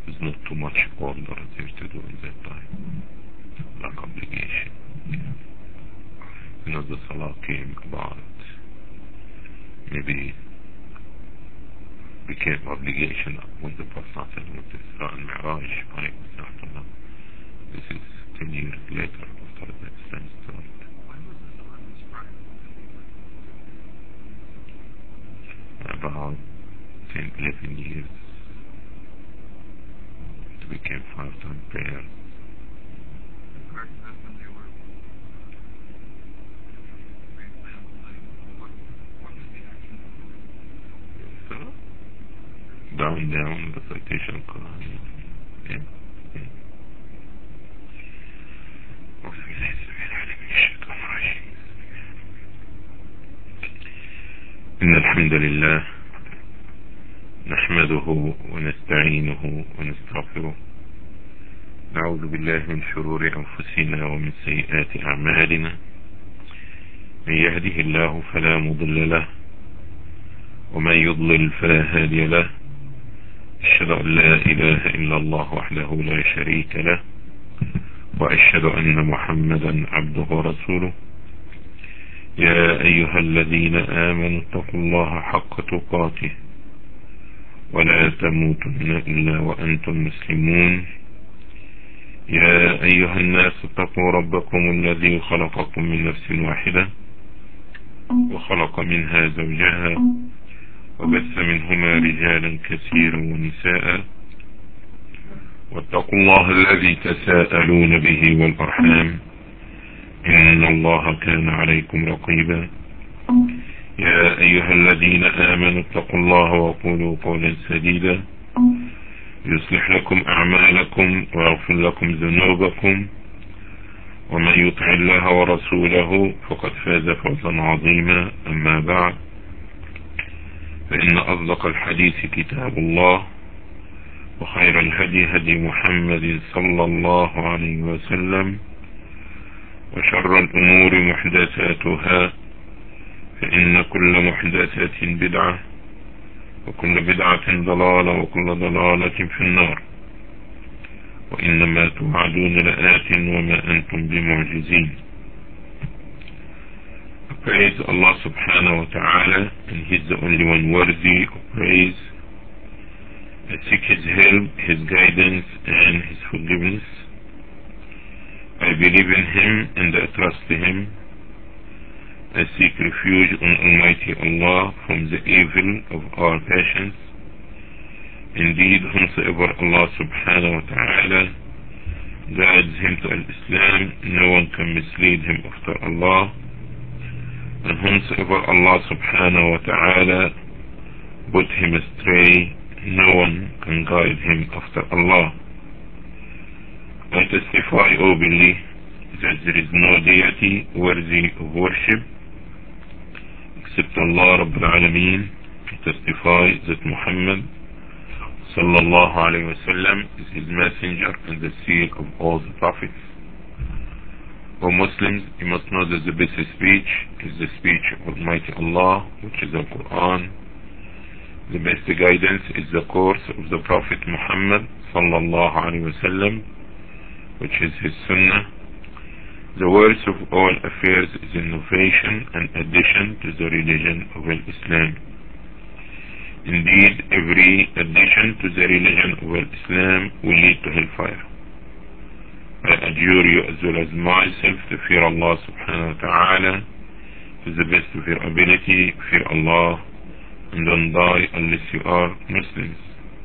There's not too much order there to do in that time, like obligation. The Salah came about, maybe became obligation when the Prophet went to Isra and Mi'raj. This is 10 years later after the Islam started. About 10, 11 years. It became 5-time prayer. Down the citation Quran. Yeah. إن الحمد لله نحمده ونستعينه ونستغفره، نعوذ بالله من شرور أنفسنا ومن سيئات أعمالنا، من يهده الله فلا مضل له ومن يضلل فلا هادي له، أشهد أن لا إله إلا الله وحده لا شريك له، وأشهد أن محمدا عبده ورسوله. يا أيها الذين آمنوا اتقوا الله حق تقاته ولا تموتن إلا وأنتم مسلمون. يا أيها الناس اتقوا ربكم الذي خلقكم من نفس واحدة وخلق منها زوجها وبث منهما رجالا كثيرا ونساء، واتقوا الله الذي تساءلون به والأرحام إن الله كان عليكم رقيبا. يا أيها الذين آمنوا اتقوا الله وقولوا قولا سديدا يصلح لكم أعمالكم ويغفر لكم ذنوبكم، ومن يطع الله ورسوله فقد فاز فوزا عظيما. أما بعد، فإن أصدق الحديث كتاب الله، وخير الهدي هدي محمد صلى الله عليه وسلم، وشر الأمور محدثاتها، فإن كل محدثة بدعة وكل بدعة ضلالة وكل ضلالة في النار، وإنما توعدون لآت وما أنتم بمعجزين. Praise Allah subhanahu wa ta'ala, and He's the only one worthy of praise. I seek His help, His guidance, and His forgiveness. I believe in Him and I trust Him. I seek refuge on Almighty Allah from the evil of our passions. Indeed, whomsoever Allah subhanahu wa ta'ala guides him to Al-Islam, no one can mislead him after Allah. And whomsoever Allah subhanahu wa ta'ala put him astray, no one can guide him after Allah. I testify, O believe, that there is no deity worthy of worship except Allah Rabbul Alameen. I testify that Muhammad sallallahu alayhi wa sallam is his messenger and the seal of all the prophets. O Muslims, you must know that the best speech is the speech of Almighty Allah, which is the Quran. The best guidance is the course of the Prophet Muhammad sallallahu alayhi wa sallam, which is his Sunnah. The worst of all affairs is innovation and addition to the religion of Islam. Indeed, every addition to the religion of Islam will lead to hellfire. I adjure you as well as myself to fear Allah subhanahu wa ta'ala to the best of your ability. Fear Allah and don't die unless you are Muslims.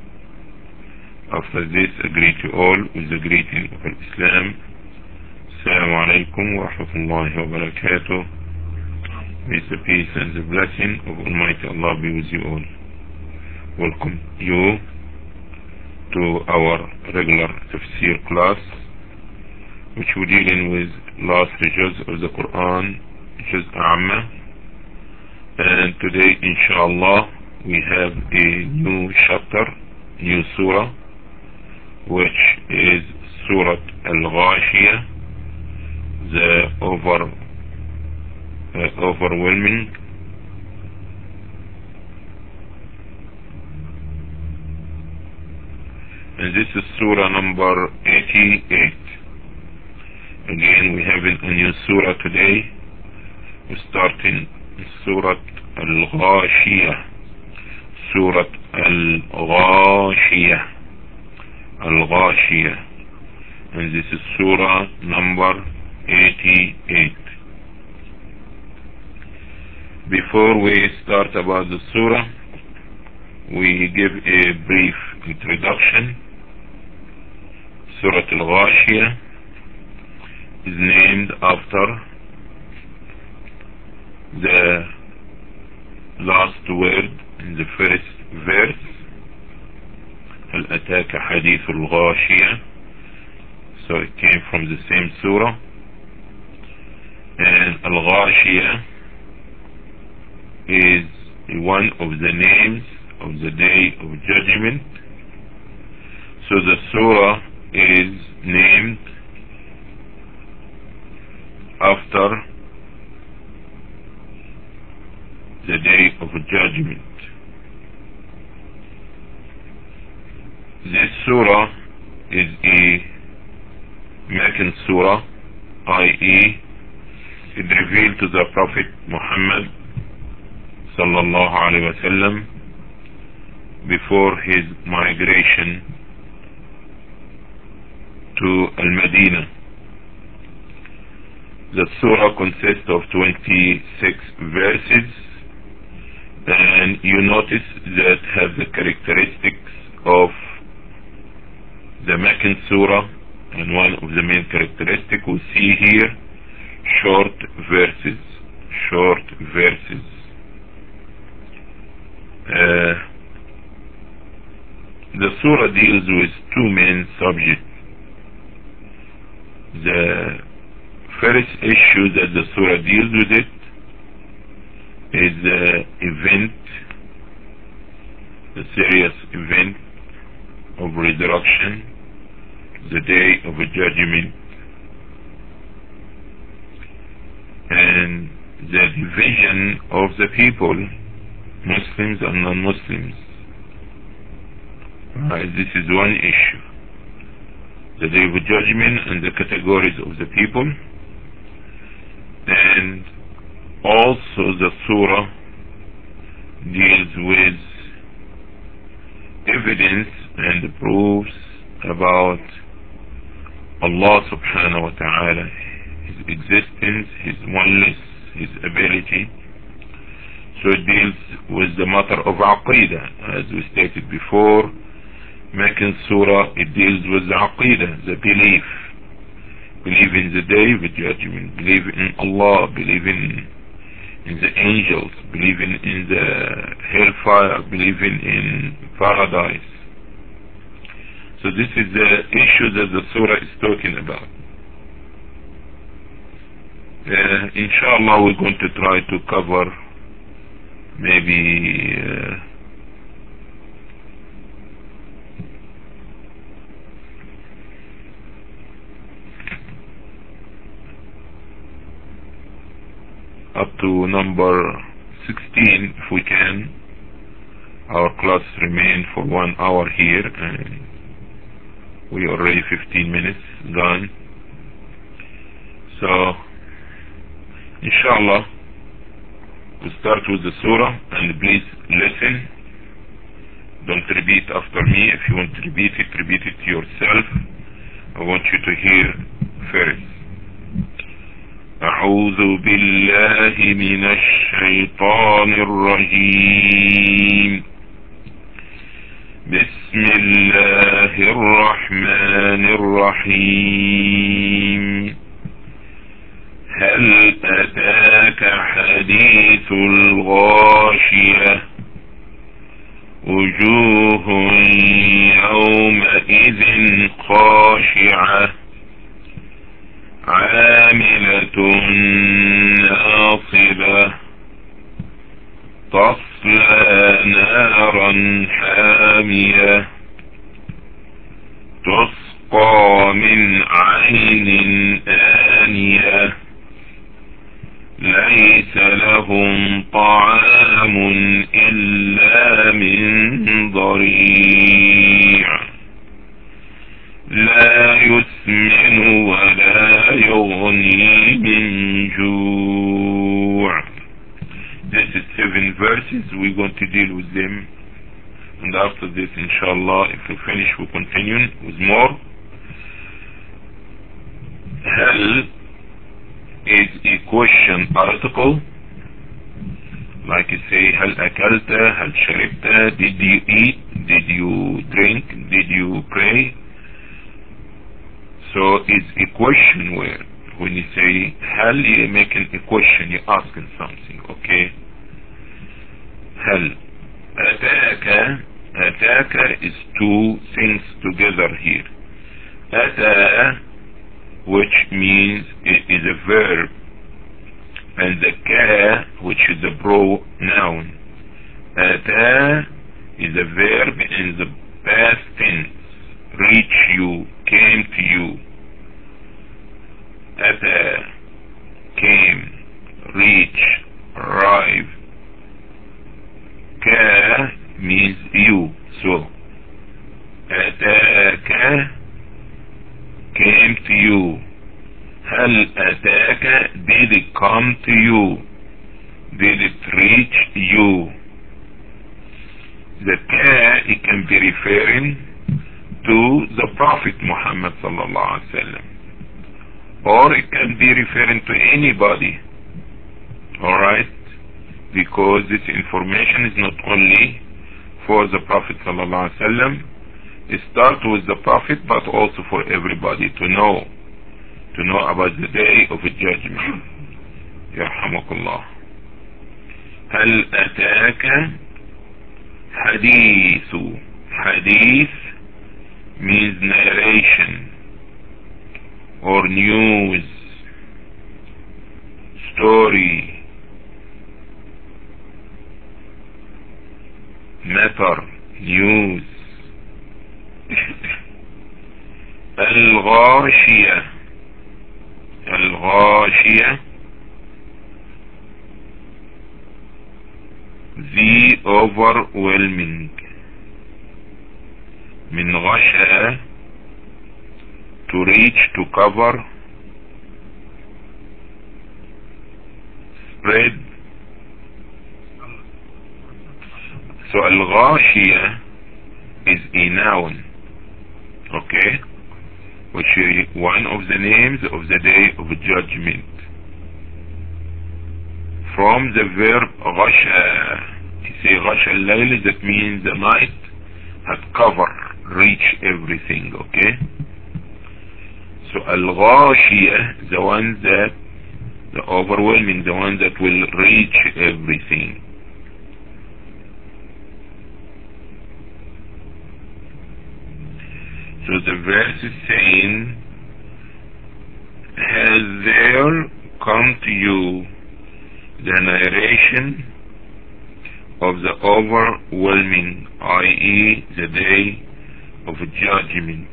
After this, I greet you all with the greeting of Islam. Assalamu alaikum wa rahmatullahi wa barakatuh. May the peace and the blessing of Almighty Allah be with you all. Welcome you to our regular tafsir class, which we're dealing with last juz of the Quran, Juz A'ma. And today, inshallah, we have a new chapter, new surah, which is Surah Al-Ghashiyah, the overwhelming. and this is Surah number 88. Again, we have a new Surah today. We're starting Surah Al-Ghashiyah. Surah Al-Ghashiyah. Al-Ghashiyah. And this is Surah number 88. Before we start about the Surah, we give a brief introduction. Surah Al-Ghashiyah is named after the last word in the first verse. هل أتاك حديث الغاشية. So it came from the same surah. And Al-Ghashiyah is one of the names of the Day of Judgment. So the surah is named after the Day of Judgment. This surah is a Meccan surah, i.e. it revealed to the Prophet Muhammad sallallahu alaihi wasallam before his migration to Al-Madinah. The surah consists of 26 verses, and you notice that have the characteristics of the Meccan surah, and one of the main characteristics we see here, short verses. The surah deals with two main subjects. The first issue that the surah deals with it is the event, the serious event of resurrection, the Day of Judgment, and the division of the people, Muslims and non-Muslims. This is one issue. The Day of Judgment and the categories of the people. And also the surah deals with evidence and proofs about Allah subhanahu wa ta'ala, His existence, His oneness, His ability. So it deals with the matter of Aqidah. As we stated before, Meccan surah, it deals with the Aqidah, the belief. Believe in the Day of Judgment, believe in Allah, believe in the angels, believe in the hellfire, believe in paradise. So this is the issue that the surah is talking about. Inshallah, we're going to try to cover maybe up to number 16 if we can. Our class remain for 1 hour here, and we already 15 minutes gone. So inshallah we'll start with the surah, and please listen. Don't repeat after me. If you want to repeat it to yourself. I want you to hear first. أعوذ بالله من الشيطان الرجيم. بسم الله الرحمن الرحيم. هل أتاك حديث الغاشية. وجوه يومئذ خاشعة عاملة ناصبة تصلى نارا حامية تسقى من عين آنية ليس لهم طعام إلا من ضريع يسمن ولا يغني من جوع. This is 7 verses. We're going to deal with them, and after this, inshallah, if we finish, we'll continue with more. هل is a question article, like you say هل أكلت, هل شربت, did you eat, did you drink, did you pray. So it's a question word. When you say هل, you're making a question, you're asking something, okay. هل أتاك is 2 things together here. أتى, which means it is a verb, and the ka, which is a pronoun. Ata is a verb in the past tense. Reach you, came to you. Ata, came, reach, arrive. Ka means you, so Ataka, came to you. هل أتاك, did it come to you, did it reach you. The ka, it can be referring to the Prophet Muhammad sallallahu alaihi wasallam, or it can be referring to anybody, alright, because this information is not only for the Prophet sallallahu alaihi wasallam. It starts with the Prophet, but also for everybody to know about the day of judgment. Yarhamakullah. هل أتاك حديث. Hadith means narration or news, story, matter, news. الغاشية. الغاشية, the overwhelming. من غشى, to reach, to cover, spread. So الغاشية is a noun, okay, which is one of the names of the day of judgment. From the verb غشى, you say غشى الليل, that means the night had covered, reach everything, okay. So al-ghashiyah, the one that, the overwhelming, the one that will reach everything. So the verse is saying, has there come to you the narration of the overwhelming, i.e. the day of judgment?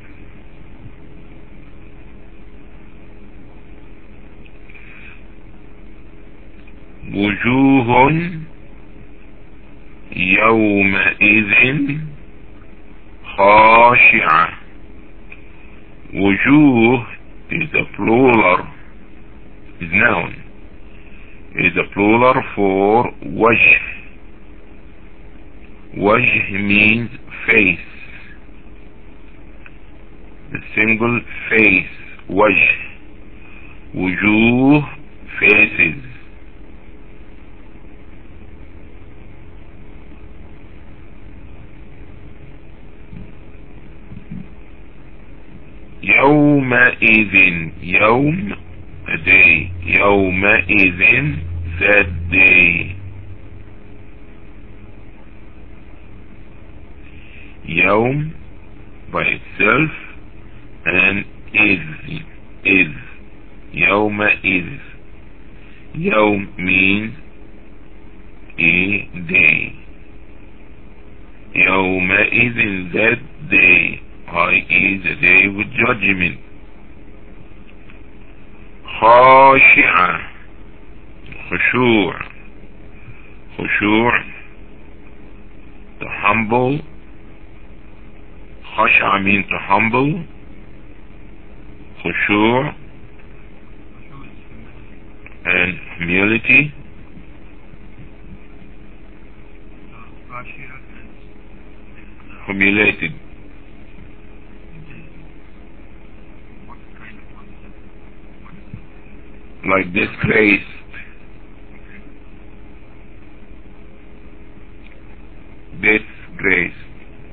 وجوه يومئذ خاشعة. Wujuh is a plural, is noun, is a plural for wajh. Wajh means face, the single face, wajh. Wujuh, faces. يومئذ, يوم, a day. يومئذ, that day. يوم by itself, and is. يومئذ. يوم means a day. يومئذ, that day, i.e. the day with judgment. خاشعة, خشوع. خشوع, to humble. خشع means to humble. khushu' and humility. Humiliated. Like disgraced. Disgraced.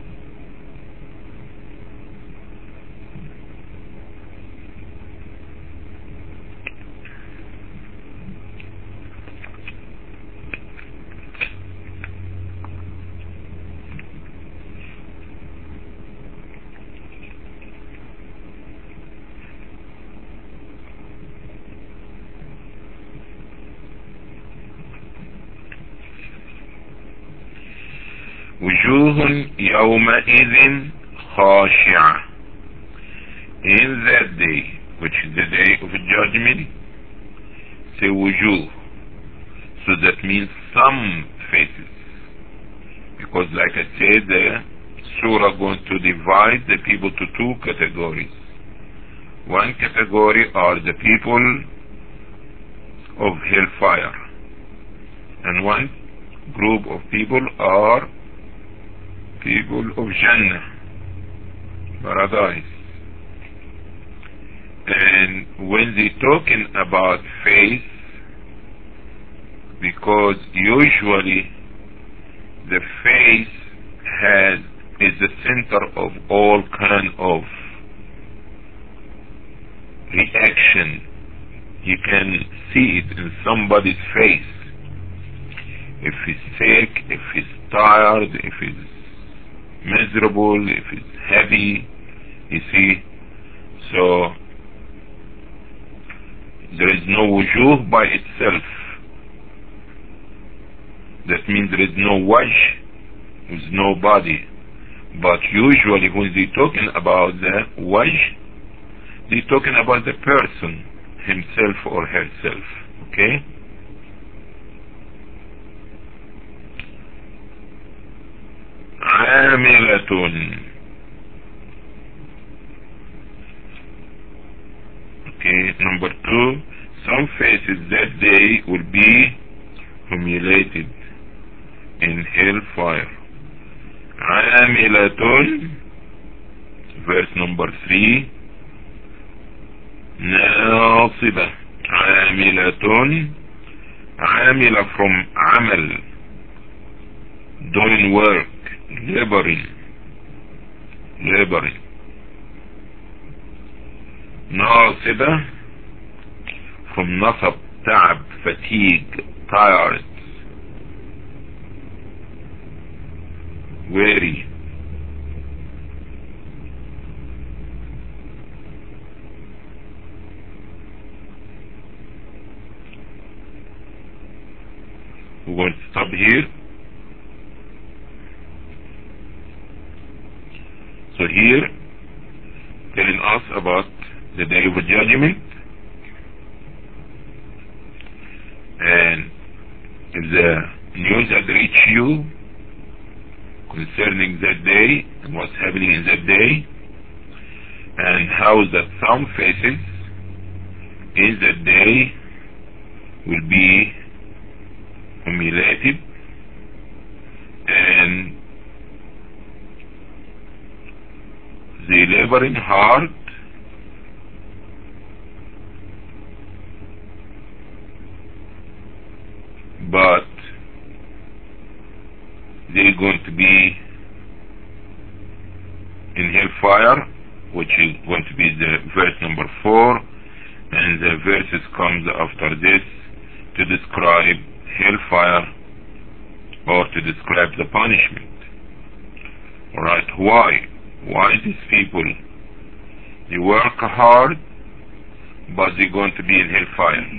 وجوه يومئذ خاشعة. In that day, which is the day of judgment, say wujuh. So that means some faces. Because like I said, the surah going to divide the people to two categories. One category are the people of hellfire. And one group of people are people of Jannah, paradise. And when they talking about face, because usually the face is the center of all kind of reaction. You can see it in somebody's face. If he's sick, if he's tired, if he's miserable, if it's heavy, you see. So there is no wujuh by itself. That means there is no wajh, there is no body. But usually when they're talking about the wajh, they're talking about the person, himself or herself. Okay? عاملة. Okay, number 2, some faces that day will be humiliated in hellfire. عاملة, verse number 3, ناصبة. عاملة, عاملة from عمل, doing work, laboring. ناصبة from نصب, تعب, fatigue, tired, weary. We're going to stop here. So here, telling us about the day of judgment, and if the news had reached you concerning that day and what's happening in that day, and how that some faces in that day will be humiliated and they laboring hard but they're going to be in hellfire, which is going to be the verse number 4, and the verses comes after this to describe hellfire or to describe the punishment. Alright, why these people, they work hard but they're going to be in hellfire?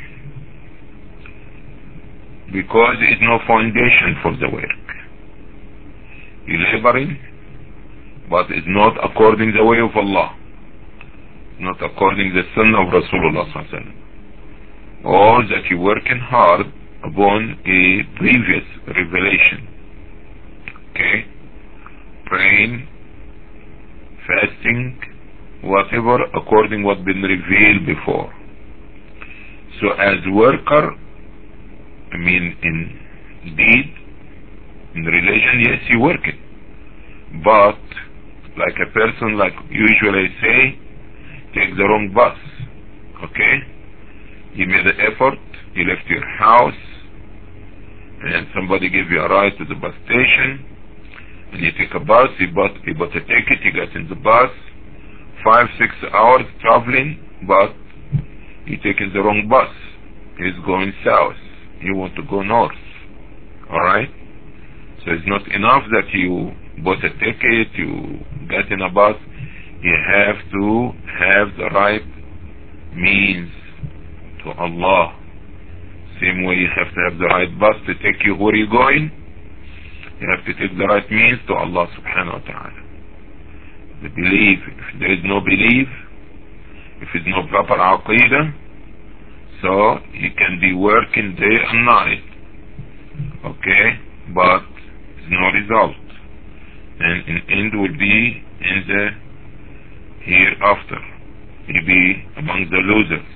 Because there is no foundation for the work. You're laboring, but it's not according the way of Allah, not according the Sunnah of Rasulullah sallallahu alaihi wasallam, or that you're working hard upon a previous revelation. Okay? Praying, fasting, whatever according what been revealed before. So as worker, I mean in deed, in religion, yes, you work it. But like a person, like usually I say, take the wrong bus. Okay? You made the effort, you left your house, and somebody gave you a ride to the bus station, and you take a bus, you bought a ticket, you got in the bus, 5-6 hours traveling, but you're taking the wrong bus. It's going south. You want to go north. Alright? So it's not enough that you bought a ticket, you got in a bus. You have to have the right means to Allah. Same way you have to have the right bus to take you where you're going. You have to take the right means to Allah subhanahu wa ta'ala. The belief, if there is no belief, if there is no proper aqidah, so you can be working day and night, okay, but there's no result, and in end will be in the hereafter. You'll be among the losers.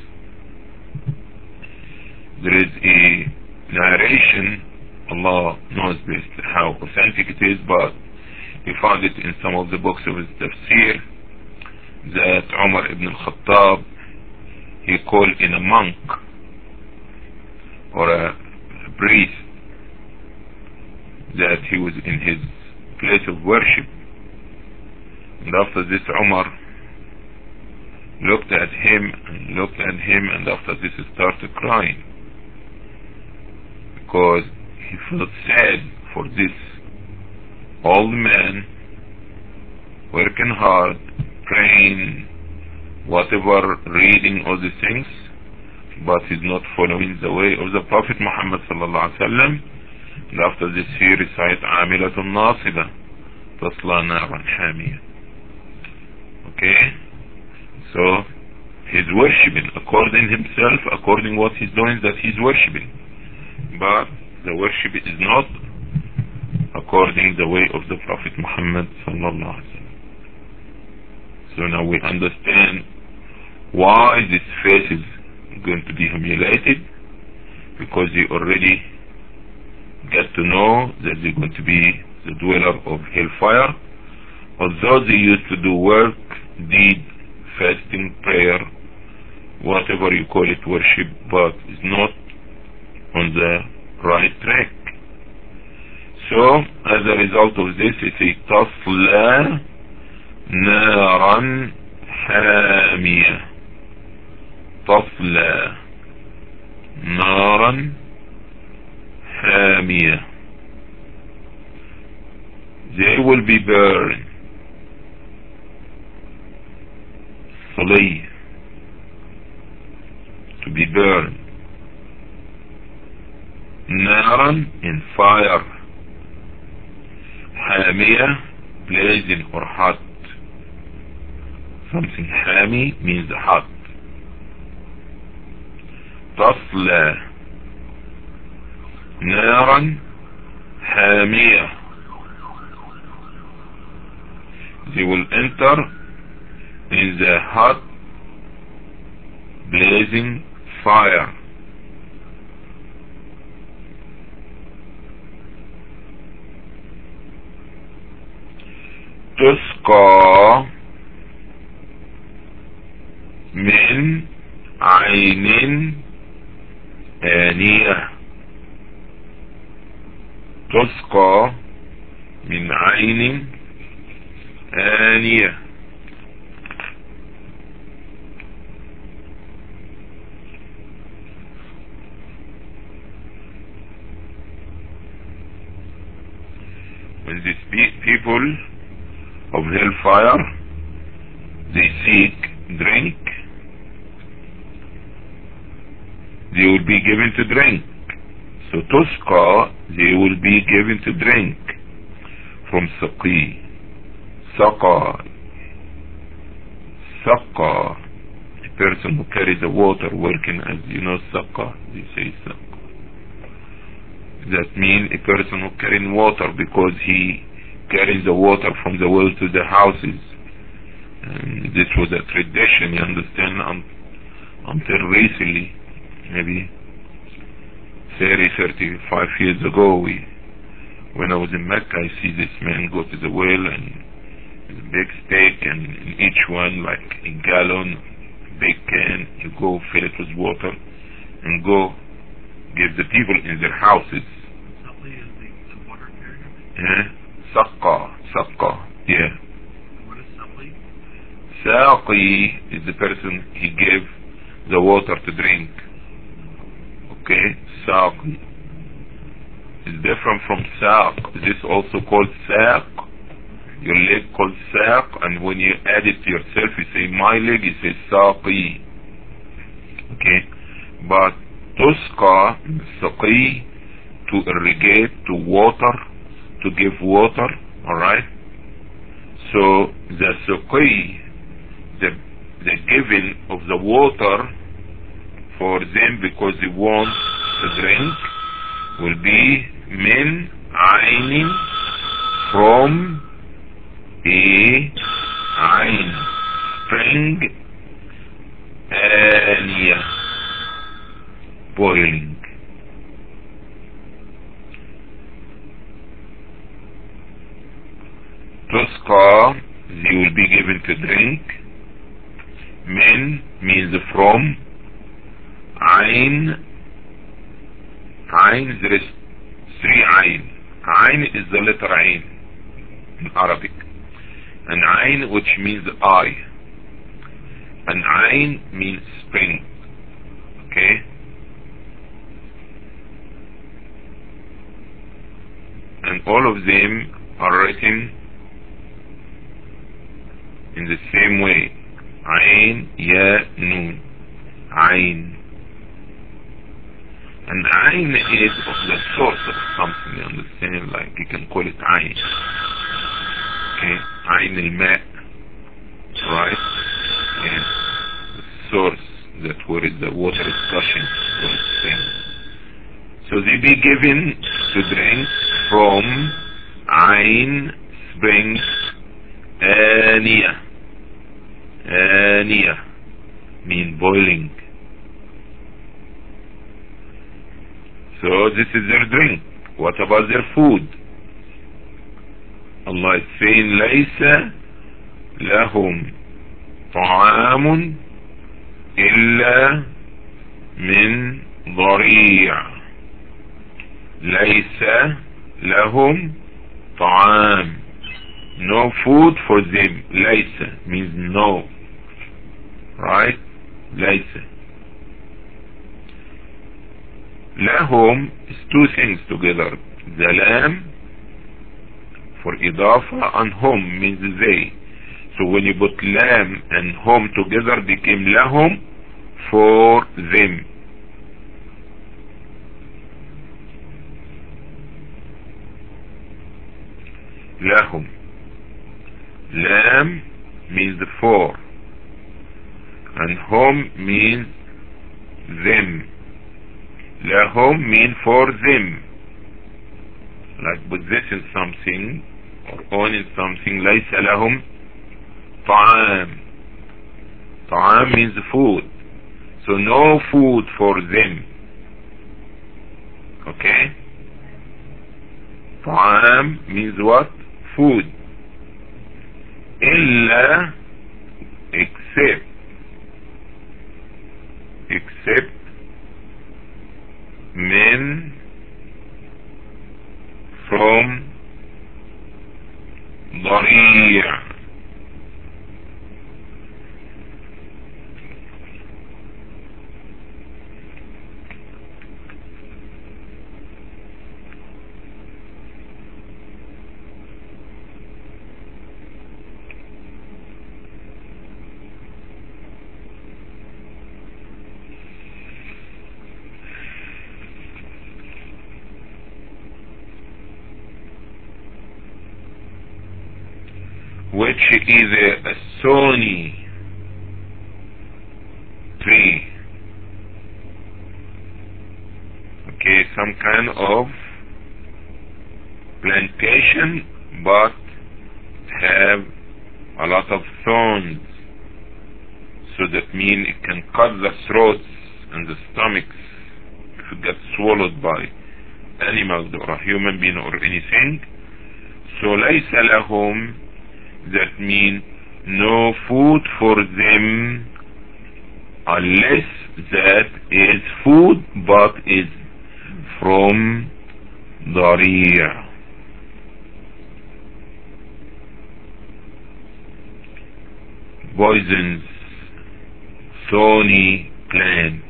There is a narration, Allah knows best how authentic it is, but he found it in some of the books of his tafsir, that Umar ibn al-Khattab, he called in a monk or a priest, that he was in his place of worship, and after this Umar looked at him, and after this he started crying, because he felt sad for this old man working hard, praying, whatever, reading all these things, but he's not following the way of the Prophet Muhammad sallallahu alaihi wasallam. And after this he recite Amilatun Nasiba Tasla Naran Hamiyah. Okay, so he's worshipping according himself, according what he's doing, that he's worshipping, but the worship is not according the way of the Prophet Muhammad sallallahu alaihi wasallam. So now we understand why this face is going to be humiliated, because they already get to know that they're going to be the dweller of hellfire, although they used to do work, deed, fasting, prayer, whatever you call it, worship, but it's not on the right track. So as a result of this, it is tasla naran hamiyah. tasla naran hamiyah. They will be burned. Salih, to be burned. Naran, in fire. Hamiyah, blazing or hot. Something hami means hot. Tasla naran hamiyah. They will enter in the hot, blazing fire. تسقى من عين آنية. تسقى من عين آنية. When these people of hellfire, they seek drink, they will be given to drink. So tusqa, they will be given to drink from saqi. Saqa, saqa, a person who carries the water, working as you know, saqa, they say saqa. That means a person who carries water, because he carries the water from the well to the houses. And this was a tradition, you understand, until recently, maybe 35 years ago, when I was in Mecca, I see this man go to the well and a big steak, and in each one like a gallon, big can, you go fill it with water and go give the people in their houses. Saqi is the water carrier? Yeah, Saqqa, yeah. What is Saqi? Saqi is the person he gave the water to drink. Okay, Saqi is different from Saq. This is also called Saq. Your leg called Saq, and when you add it to yourself, you say my leg, you say Saqi. Okay, but Tusqa, Saqi, to irrigate, to water, to give water. Alright, so the Saqi, the giving of the water for them because they want to drink, will be min aynin, from a ayn, spring, aniya, boiling. Tusqa, they will be given to drink. Min means from. Ayn, there is 3 ayn. Ayn is the letter ayn in Arabic. An ayn, which means eye. An ayn means spring. Okay? And all of them are written in the same way. Ayn, ya, noon. Ayn. And ayn is of the source of something, you understand? Like you can call it ayn. Okay? Ayn al-ma'. Right? Yeah. The source, that where is the water is gushing. So they be given to drink from ayn, spring, aniya. Aniya mean boiling. So this is their drink. What about their food? Allah is saying, لَيْسَ لَهُمْ طَعَامٌ إِلَّا مِنْ ضَرِيعٍ. لَيْسَ لَهُمْ طَعَامٌ. No food for them. لَيْسَ means no. Right? لَيْسَ. Lahum is 2 things together. The lam for idafa, and hum means they. So when you put lam and hum together, became lahum, for them. Lahum. Lam means for, and hum means them. Lahum mean for them. Like possessing something or owning something. Laysa lahum ta'am. Ta'am means food. So no food for them. Okay? Ta'am means what? Food. Illa, except men from ضريع. Which is a thorny tree. Okay, some kind of plantation, but have a lot of thorns So that means it can cut the throats and the stomachs if it gets swallowed by animals or a human being or anything. So ليس لهم, that means no food for them unless that is food but is from ضريع. Poisons, thorny plant.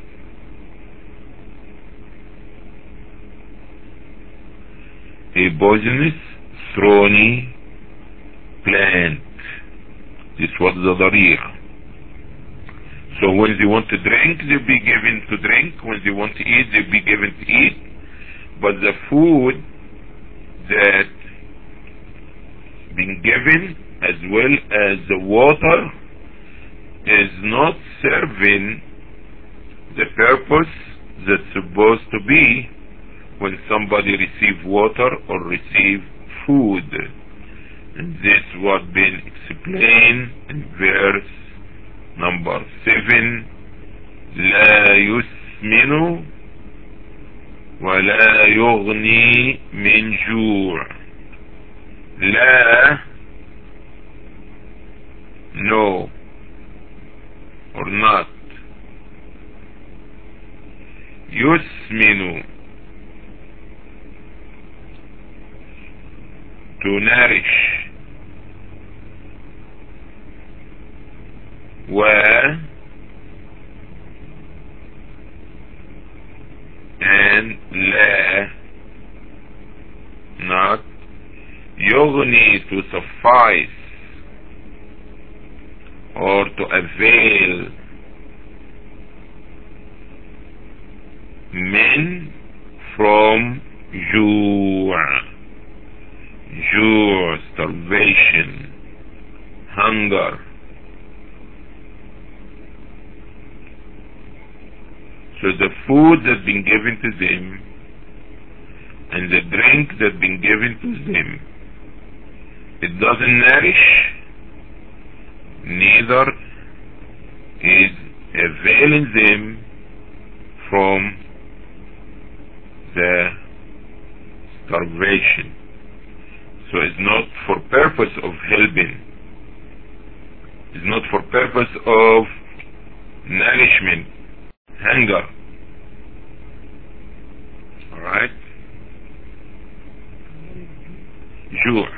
A poisonous thorny plant. This was the ضريع. So when they want to drink, they'll be given to drink. When they want to eat, they'll be given to eat. But the food that been given as well as the water is not serving the purpose that's supposed to be when somebody receive water or receive food. And this what been explained in verse number 7. لا يسمن ولا يغني من جوع. لا, no or not. يسمن, to nourish. And لا, not. يغني, to suffice or to avail. من, from جوع. جوع, starvation, hunger. So the food that's been given to them and the drink that's been given to them, it doesn't nourish, neither is availing them from the starvation. So it's not for purpose of helping. It's not for purpose of nourishment, hunger. Alright? Jur.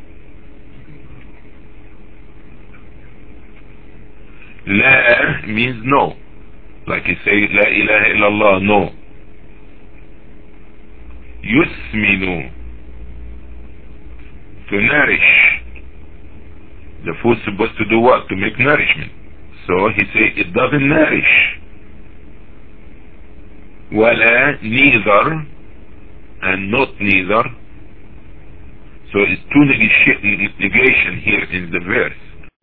La means no. Like you say, La ilaha illallah, no. Yusminu, to nourish. The food's supposed to do what? To make nourishment. So he say it doesn't nourish. Wala, neither, and not neither. So it's two negation here in the verse.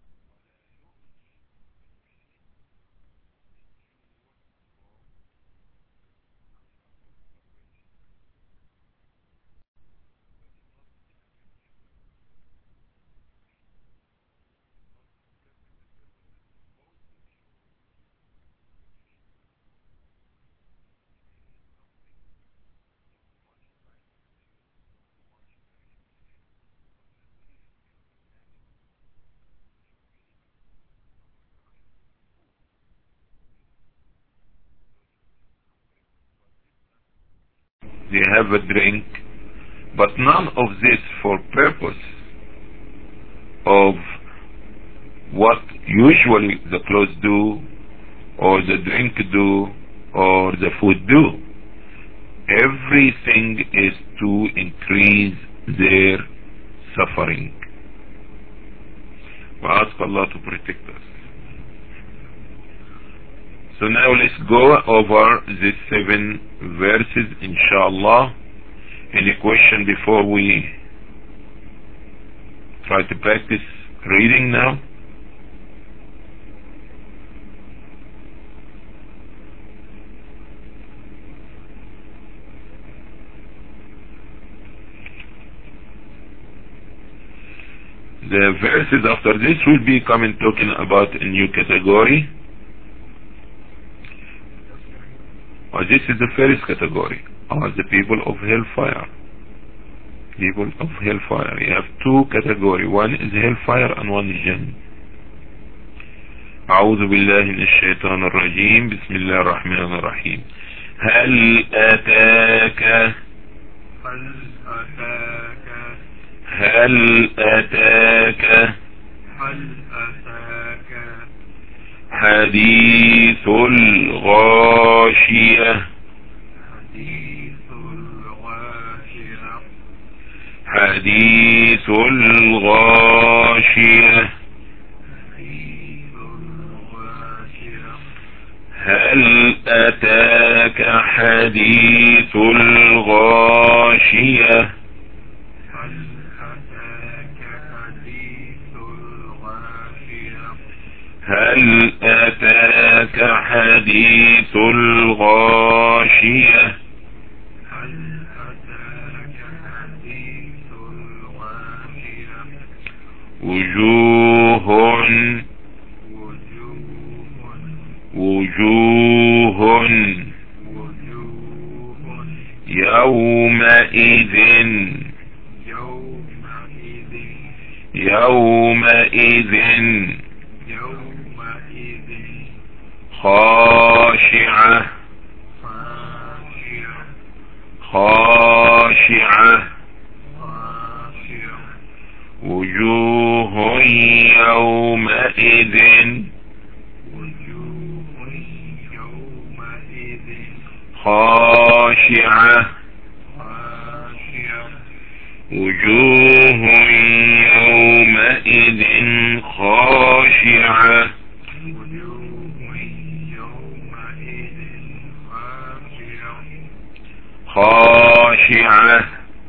They have a drink, but none of this for purpose of what usually the clothes do, or the drink do, or the food do. Everything is to increase their suffering. We ask Allah to protect us. So now let's go over these 7 verses, inshallah. Any question before we try to practice reading now? The verses after this will be coming talking about a new category, This is the first category, are the people of hellfire. People of hellfire. You have two categories, one is hellfire and one is Jannah. أعوذ بالله من الشيطان الرجيم. بسم الله الرحمن الرحيم. هل أتاك حديث الغاشية حديث الغاشية هل أتاك حديث الغاشية هل أتاك حديث الغاشية وجوه يومئذ خاشعة وجوه يومئذ خاشعة وجوه يومئذ خاشعة خاشعة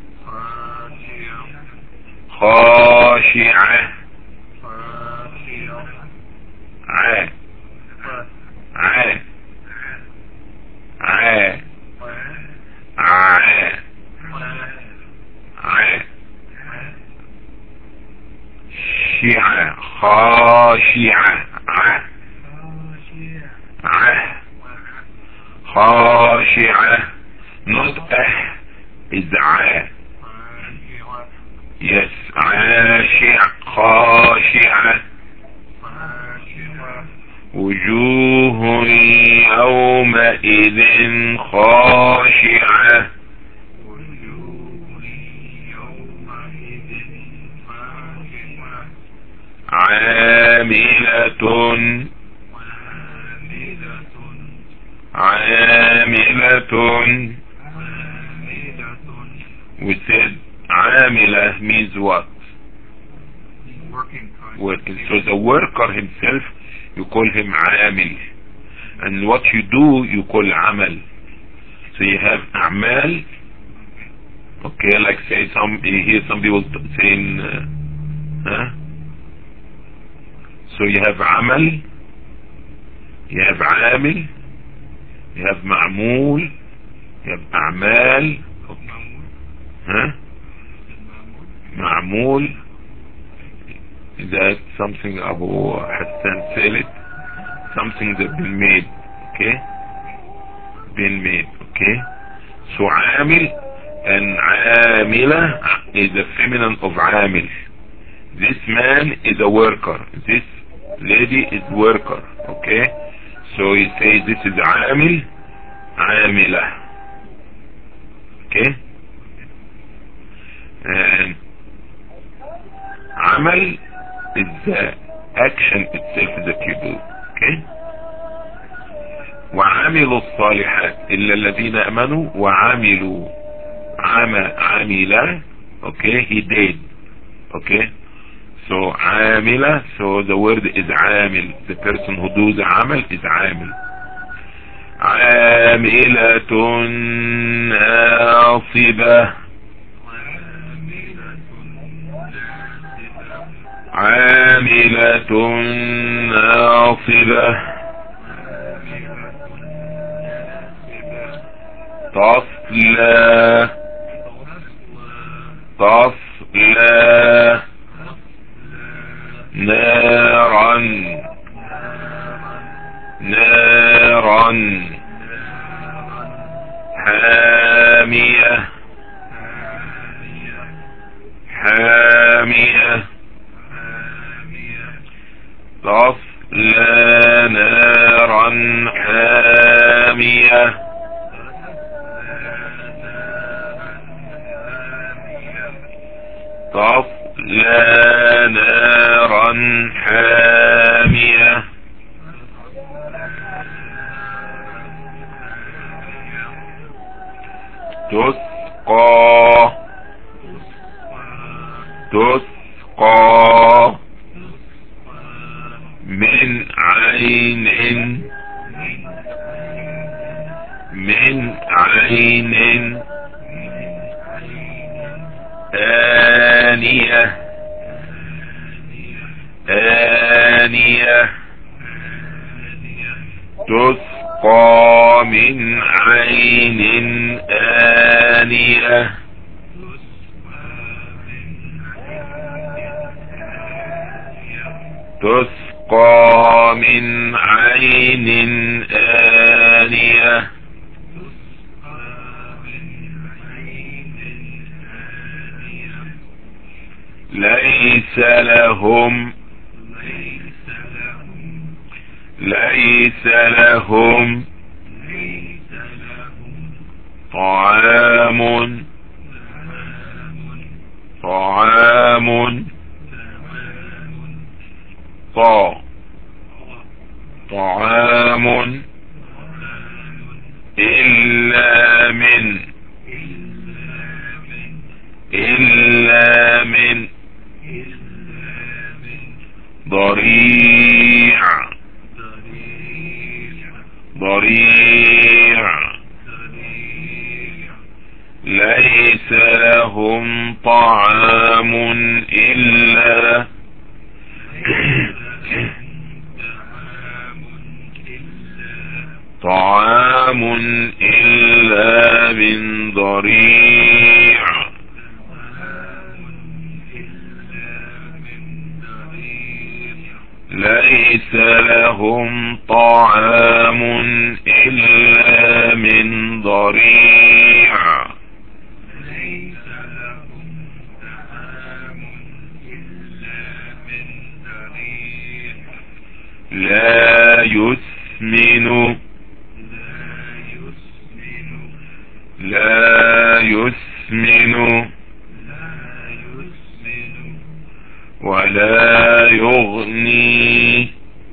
خاشعة not is yes خاشعة وجوه يومئذ خاشعة عاملة we said عاملة means what? Working. So the worker himself, you call him عامل, and what you do you call عمل. So you have أعمال, okay, like say you hear some people saying so you have عمل, you have عامل, you have معمول, you have أعمال, معمول. That's something Abu Hassan said it, something that been made, okay, been made, okay. So عامل and عاملة is the feminine of عامل. This man is a worker, this lady is worker, okay. So he says this is عامل عاملة, okay. And عمل is the action itself that you do, okay. وعملوا الصالحات إلا الذين آمنوا وعملوا عمل, okay, he did, okay. So عاملة, so the word is عامل, the person who does the عمل is عامل. عاملة ناصبة عاملة ناصبة تصلى نارا حامية حامية تصلى نارا حامية تصلى نارا حامية تسقى من عين آنية تسقى من عين آنية تسقى من عين آنية ليس لهم طعام إلا من ضريع ليس لهم طعام إلا من ضريع ليس لهم طعام إلا من ضريع لا يسمن ولا يغني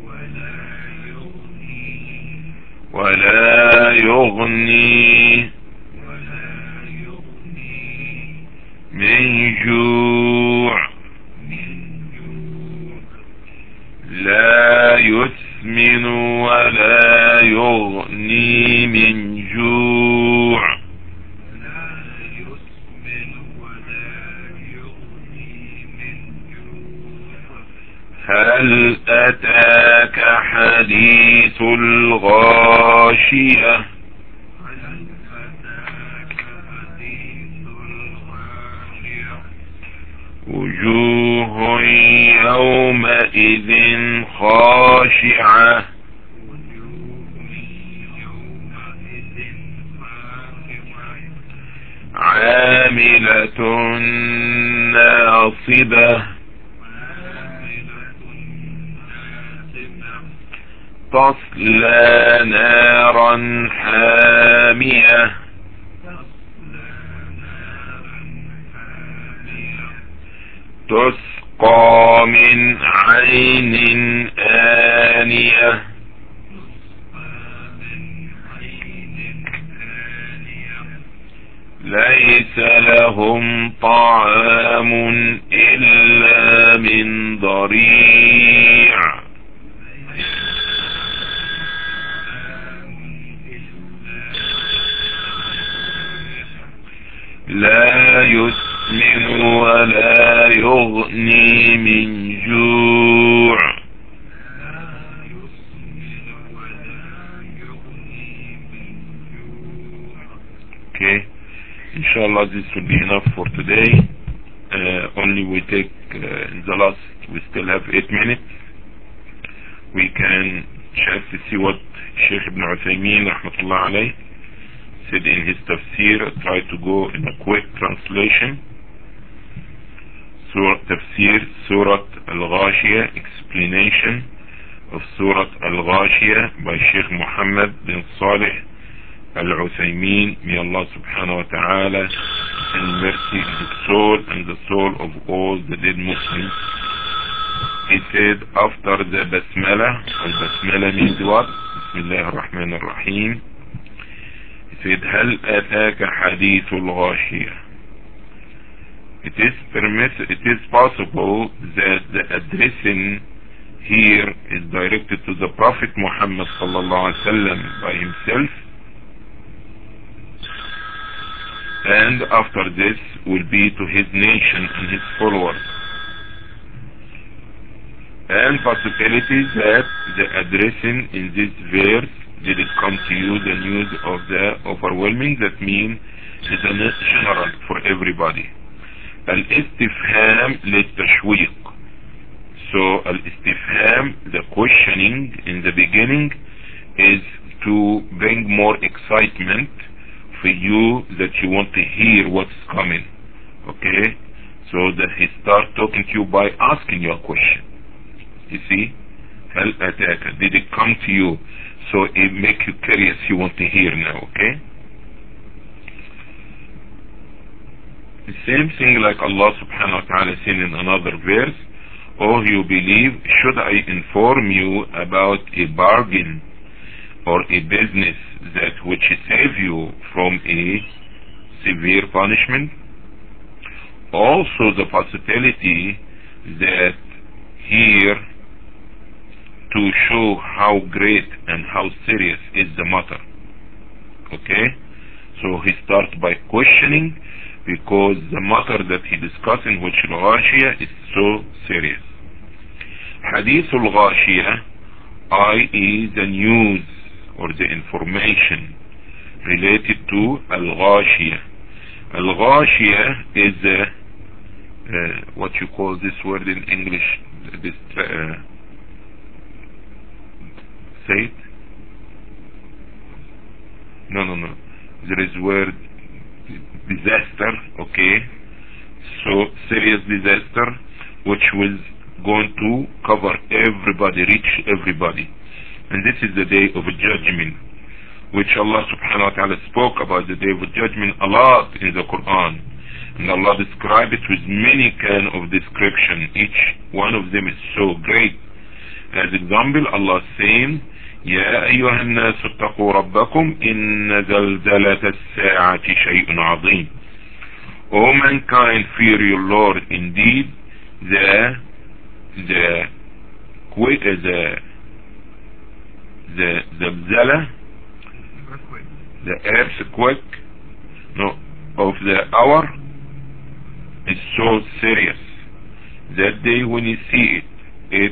من جوع لا يسمن ولا يغني من جوع هل أتاك حديث الغاشية وجوه يومئذ خاشعة عاملة ناصبة تصلى نارا حامية تسقى من عين آنية ليس لهم طعام إلا من ضريع لا يسمن ولا يغني من جوع. Okay, inshallah this will be enough for today. Only we take in the last, we still have 8 minutes. We can check to see what Sheikh Ibn Uthaymeen rahmatullah alayh said in his tafsir, try to go in a quick translation. Surah Tafsir, Surah Al-Ghashiyah, explanation of Surah Al-Ghashiyah by Sheikh Muhammad bin Salih Al-Uthaymeen. May Allah subhanahu wa ta'ala send mercy to his soul and the soul of all the dead Muslims. He said after the Basmala, Al-Basmala means what? Bismillah ar-Rahman ar-Rahim. He said, هل أتاك حديث الغاشية. It is possible that the addressing here is directed to the Prophet Muhammad sallallahu alaihi wasallam by himself, and after this will be to his nation and his followers. And possibilities that the addressing in this verse did it come to you the news of the overwhelming, that means is a general for everybody. Al-istifham lit-tashwiq. So al-istifham, the questioning in the beginning, is to bring more excitement for you, that you want to hear what's coming. Okay? So that he start talking to you by asking you a question. You see? Hal ataka, did it come to you? So it make you curious, you want to hear now, okay? The same thing like Allah subhanahu wa ta'ala said in another verse, "Oh, you believe, should I inform you about a bargain or a business that which save you from a severe punishment?" Also the possibility that here to show how great and how serious is the matter. Okay? So he starts by questioning, because the matter that he discussing, which al-Ghashiyah, is so serious. Hadith al-Ghashiyah, i.e. the news or the information related to al-Ghashiyah. Al-Ghashiyah is what you call this word in English, say it? No. There is word disaster, okay? So serious disaster, which was going to cover everybody, reach everybody. And this is the day of judgment, which Allah subhanahu wa ta'ala spoke about the day of judgment a lot in the Quran. And Allah described it with many kind of description. Each one of them is so great. As example, Allah saying, يا أيها الناس اتقوا ربكم إن زلزلة الساعة شيء عظيم. O mankind, fear your Lord. Indeed, the zalzala, the earthquake, of the hour is so serious. That day when you see it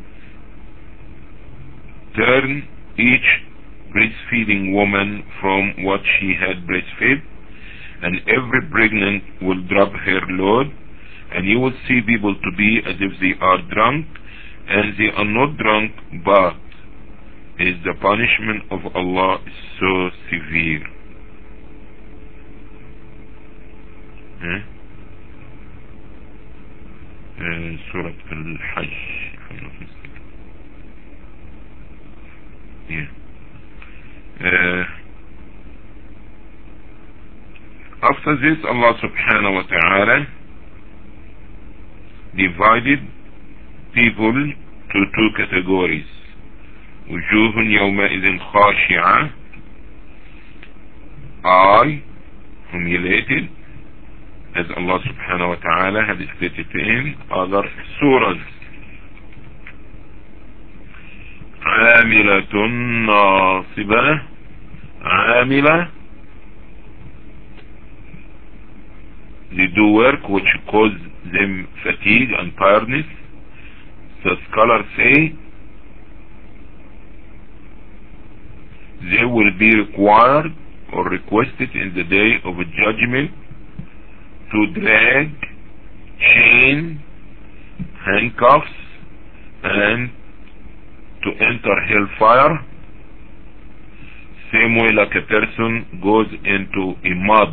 turn each breastfeeding woman from what she had breastfed, and every pregnant will drop her load, and you will see people to be as if they are drunk, and they are not drunk, but is the punishment of Allah is so severe. Surah Al-Hajj, if I'm not mistaken. After this, Allah subhanahu wa ta'ala divided people to two categories. وجوه يومئذ خاشعة, eye humiliated, as Allah subhanahu wa ta'ala had stated in other surahs. عاملة ناصبة, عاملة, they do work which cause them fatigue and tiredness. The scholars say they will be required or requested in the day of judgment to drag, chain, handcuffs, and to enter hellfire Same way like a person goes into a mud.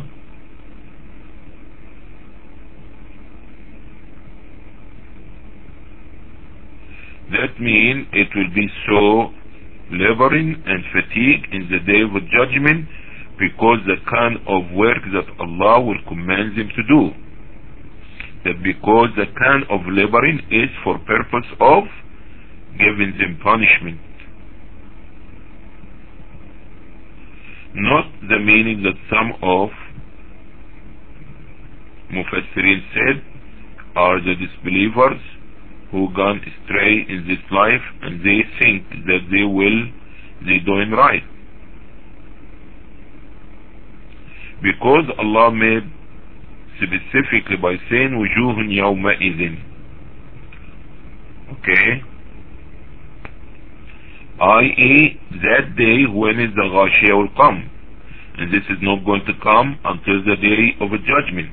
That means it will be so laboring and fatigue in the day of judgment, because the kind of work that Allah will command them to do. That because the kind of laboring is for purpose of giving them punishment. Not the meaning that some of Mufassirin said are the disbelievers who gone astray in this life and they think that they doing right. Because Allah made specifically by saying wujuhun yawma idhin. Okay? i.e. that day when is the ghashiyah will come. And this is not going to come until the day of a judgment.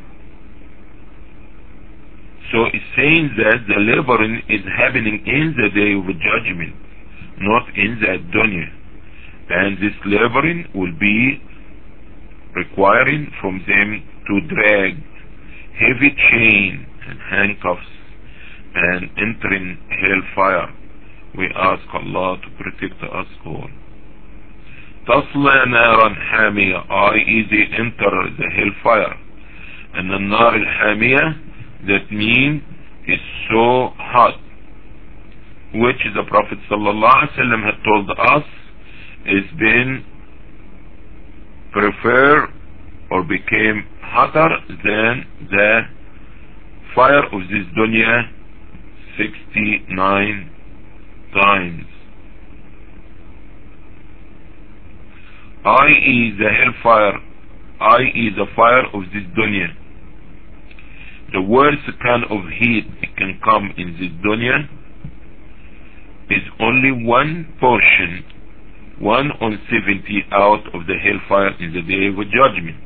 So it's saying that the laboring is happening in the day of a judgment, not in the dunya. And this laboring will be requiring from them to drag heavy chain and handcuffs and entering hellfire. We ask Allah to protect us all. تصلى نارا حامية, i.e. they enter the hellfire. And the nar al-hamiyah, that means it's so hot, which the Prophet ﷺ had told us is been preferred or became hotter than the fire of this dunya 69 times. i.e. the hellfire, i.e. the fire of this dunya. The worst kind of heat that can come in this dunya is only one portion, 1 on 70 out of the hellfire in the day of judgment.